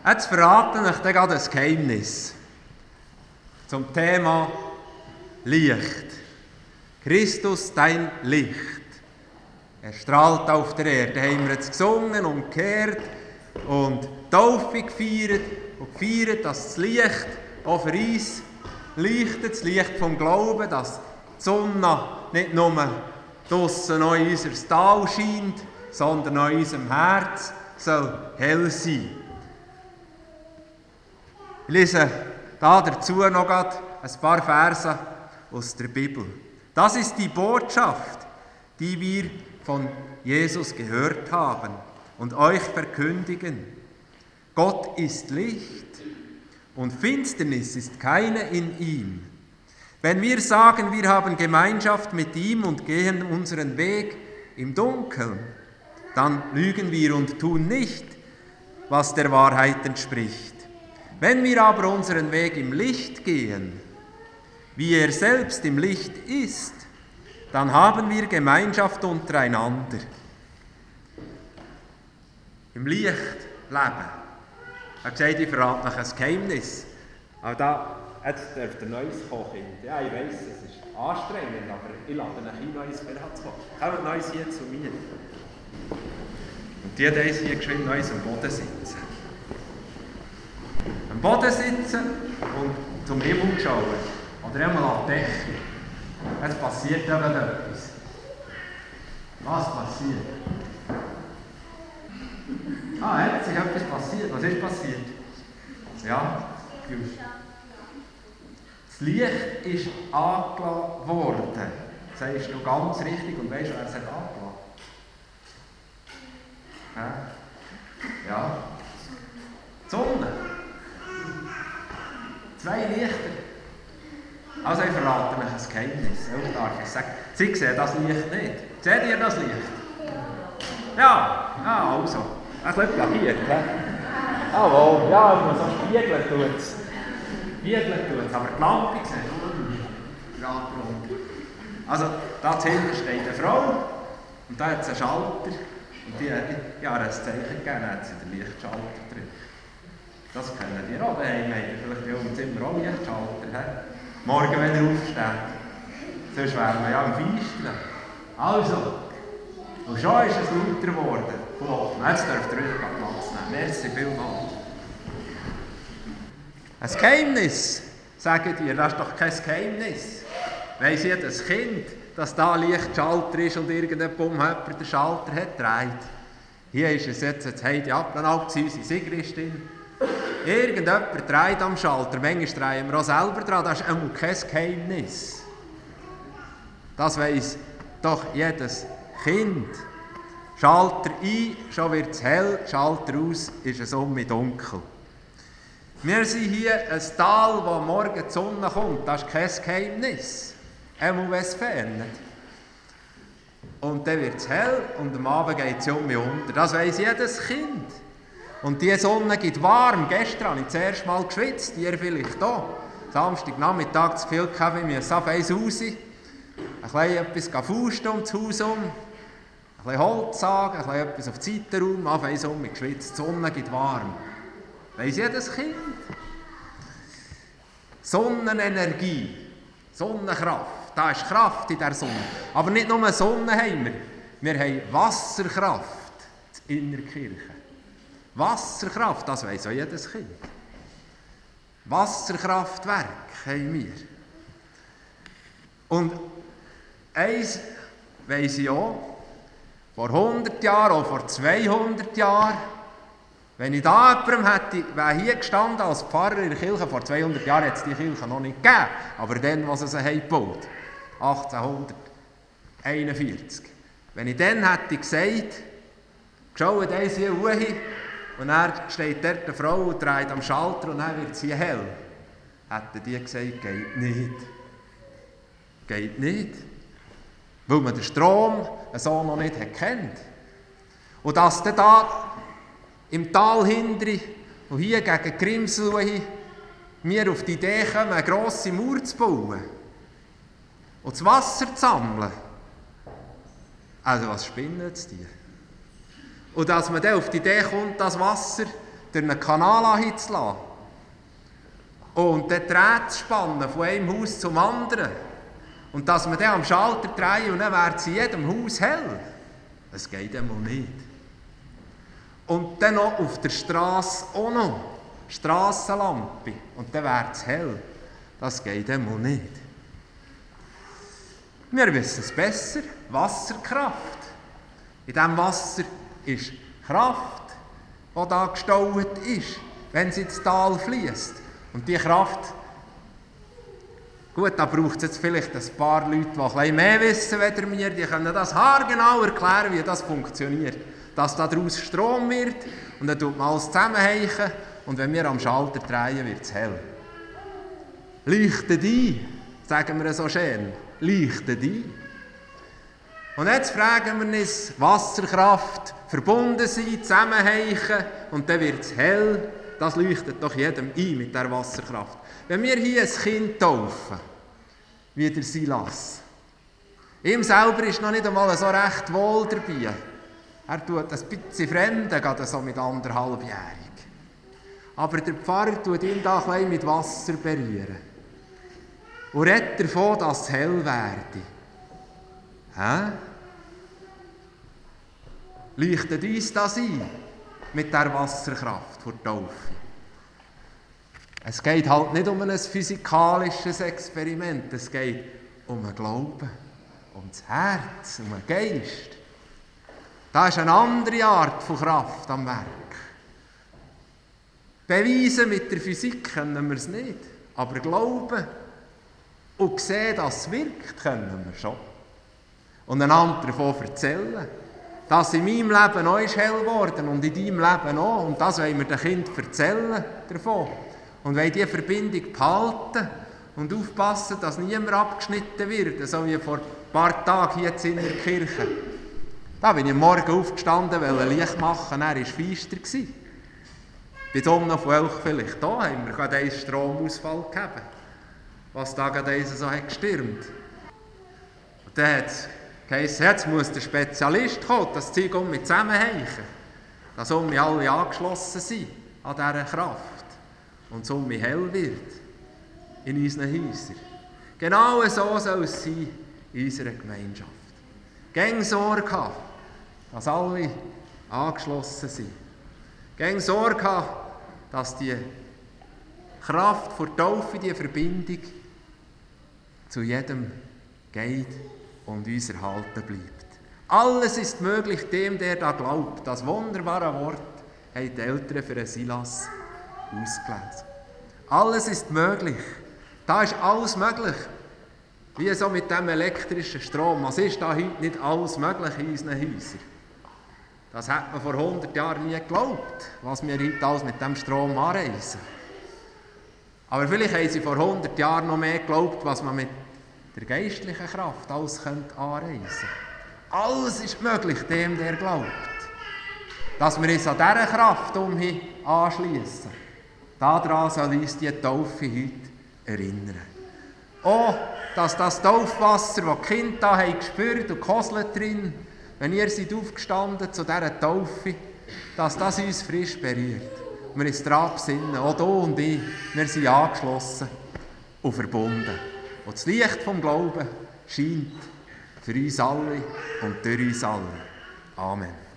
Jetzt verrate ich dir gerade ein Geheimnis zum Thema Licht. Christus, dein Licht. Er strahlt auf der Erde. Haben wir jetzt gesungen und gehört und Taufe gefeiert und gefeiert, dass das Licht auch für uns leuchtet, das Licht vom Glauben, dass die Sonne nicht nur draussen in unser Tal scheint, sondern in unserem Herz soll hell sein. Ich lese dazu noch ein paar Verse aus der Bibel. Das ist die Botschaft, die wir von Jesus gehört haben und euch verkündigen. Gott ist Licht und Finsternis ist keine in ihm. Wenn wir sagen, wir haben Gemeinschaft mit ihm und gehen unseren Weg im Dunkeln, dann lügen wir und tun nicht, was der Wahrheit entspricht. Wenn wir aber unseren Weg im Licht gehen, wie er selbst im Licht ist, dann haben wir Gemeinschaft untereinander. Im Licht leben. Er hat gesagt, ich verrate euch ein Geheimnis. Aber jetzt dürft ihr Neues kochen. Ja, ich weiss, es ist anstrengend, aber ich lade euch ein, Neues zu kochen. Kommt Neues hier zu mir. Und die hier geschwind Neues am Boden sitzen. Am Boden sitzen und zum Himmel schauen. Oder einmal an die Decke. Es passiert eben etwas. Was passiert? Jetzt ist etwas passiert. Was ist passiert? Ja, Jus. Das Licht ist angelassen worden. Das sagst du ganz richtig. Und weißt du, wer es hat angelassen? Ja. Die Sonne. 2 Lichter. Also ich verrate euch ein Geheimnis. Ich darf es sagen. Sie sehen das Licht nicht. Seht ihr das Licht? Ja, also. Ein bisschen plagiert, hä? Jawohl, ja, so spiegeln tut es. Aber die Lampe sieht gerade rund. Also, da hinten steht eine Frau und da hat es einen Schalter. Und die hat ein Zeichen gegeben, hat sie den Lichtschalter drin. Das kennen ihr auch daheim, habt ihr vielleicht bei uns immer auch Lichtschalter. He? Morgen, wenn ihr aufsteht. Sonst wären wir ja am Feistern. Also, und schon ist es lauter geworden. Jetzt dürft ihr wieder Platz nehmen. Merci vielmals. Ein Geheimnis, sagt ihr, das ist doch kein Geheimnis. Weiss jedes Kind, dass da Lichtschalter ist und irgendein Bummhöpper den Schalter hat gedreht. Hier ist es jetzt Heidi Applenalp, unsere Sigristin. Irgendjemand dreht am Schalter, manchmal drehen wir auch selber dran, das ist einmal kein Geheimnis. Das weiss doch jedes Kind. Schalter ein, schon wird es hell, Schalter aus, ist es dunkel. Wir sind hier ein Tal, wo morgen die Sonne kommt, das ist kein Geheimnis. Einmal wenn es fährt. Und dann wird es hell und am Abend geht es unter. Das weiss jedes Kind. Und die Sonne gibt warm. Gestern habe ich das erste Mal geschwitzt, ihr vielleicht auch. Samstagnachmittag zu viel Kaffee, wir müssen auf eins raus. Ein bisschen etwas fausten um das Haus um. Ein bisschen Holz sagen, ein bisschen etwas auf die Seite rum, auf eins geschwitzt. Die Sonne gibt warm. Weiss jedes Kind. Sonnenenergie, Sonnenkraft. Da ist Kraft in der Sonne. Aber nicht nur Sonne haben wir. Wir haben Wasserkraft in der Kirche. Wasserkraft, das weiss auch jedes Kind. Wasserkraftwerk haben wir. Und eins weiss ich auch, vor 100 Jahren, auch vor 200 Jahren, wenn ich da jemandem hätte, wäre hier gestanden als Pfarrer in der Kirche, vor 200 Jahren hat es die Kirche noch nicht gegeben, aber dann, als sie gebaut haben, 1841. Wenn ich dann hätte gesagt, schaut eins hier hoch, und dann steht dort eine Frau und dreht am Schalter und dann wird sie hell, hätten die gesagt, geht nicht. Geht nicht. Weil man den Strom so noch nicht kennt. Und dass dann da im Tal hinten und hier gegen Grimsel wir auf die Idee kommen, eine grosse Mauer zu bauen und das Wasser zu sammeln. Also was spinnen jetzt die? Und dass man dann auf die Idee kommt, das Wasser durch einen Kanal zu lassen und dann Drähte zu spannen von einem Haus zum anderen und dass wir dann am Schalter drehen und dann wird es in jedem Haus hell. Das geht einmal nicht. Und dann noch auf der Straße auch noch. Strassenlampe. Und dann wird es hell. Das geht einmal nicht. Wir wissen es besser. Wasserkraft. In diesem Wasser ist Kraft, die da gestaut ist, wenn sie ins Tal fließt. Und diese Kraft, gut, da braucht es jetzt vielleicht ein paar Leute, die ein bisschen mehr wissen als wir, die können das haargenau erklären, wie das funktioniert. Dass daraus Strom wird und dann tut man alles zusammenheichen und wenn wir am Schalter drehen, wird es hell. Leuchtet ein, sagen wir so schön. Leuchtet ein. Und jetzt fragen wir uns, Wasserkraft, verbunden sein, zusammenheichen und dann wird es hell. Das leuchtet doch jedem ein mit dieser Wasserkraft. Wenn wir hier ein Kind taufen, wie der Silas, ihm selber ist noch nicht einmal so recht wohl dabei. Er tut ein bisschen Fremden, gerade so mit 1,5-jährig. Aber der Pfarrer tut ihn da ein bisschen mit Wasser berühren. Und redet davon, dass es hell werde. Hä? Leuchtet uns das ein? Mit der Wasserkraft vor der Taufe. Es geht halt nicht um ein physikalisches Experiment, es geht um den Glauben, um das Herz, um den Geist. Da ist eine andere Art von Kraft am Werk. Beweisen mit der Physik können wir es nicht, aber glauben und sehen, dass es wirkt, können wir schon. Und einander davon erzählen. Dass in meinem Leben auch ist hell geworden und in deinem Leben auch. Und das wollen wir den Kindern erzählen davon. Und wollen diese Verbindung behalten und aufpassen, dass niemand abgeschnitten wird. So wie vor ein paar Tagen hier in der Kirche. Da bin ich am Morgen aufgestanden, wollte Licht machen, er war feister. Bis um noch von 11 vielleicht. Da haben wir gerade einen Stromausfall gegeben. Was da gerade so hat gestürmt. Und dann hat es geheißen, jetzt muss der Spezialist kommen, das Zeug mit zusammenheichen. Dass wir alle angeschlossen sind an dieser Kraft. Und so hell wird in unseren Häusern. Genau so soll es sein in unserer Gemeinschaft. Gäng Sorge haben, dass alle angeschlossen sind. Gäng Sorge haben, dass die Kraft vor der Taufe, die Verbindung zu jedem geht und uns erhalten bleibt. Alles ist möglich dem, der da glaubt. Das wunderbare Wort haben die Eltern für den Silas ausgelesen. Alles ist möglich. Da ist alles möglich. Wie so mit dem elektrischen Strom. Was ist da heute nicht alles möglich in unseren Häusern? Das hat man vor 100 Jahren nie geglaubt, was wir heute alles mit dem Strom anreisen. Aber vielleicht haben sie vor 100 Jahren noch mehr geglaubt, was man mit der geistlichen Kraft alles anreisen könnte. Alles ist möglich dem, der glaubt. Dass wir uns an dieser Kraft anschliessen. Daran soll uns die Taufe heute erinnern. Auch, dass das Taufwasser, das die Kinder hier gespürt und gehosselt drin, wenn ihr seid aufgestanden zu dieser Taufe, dass das uns frisch berührt. Wir uns daran besinnen, auch du und ich, wir sind angeschlossen und verbunden. Und das Licht vom Glauben scheint für uns alle und durch uns alle. Amen.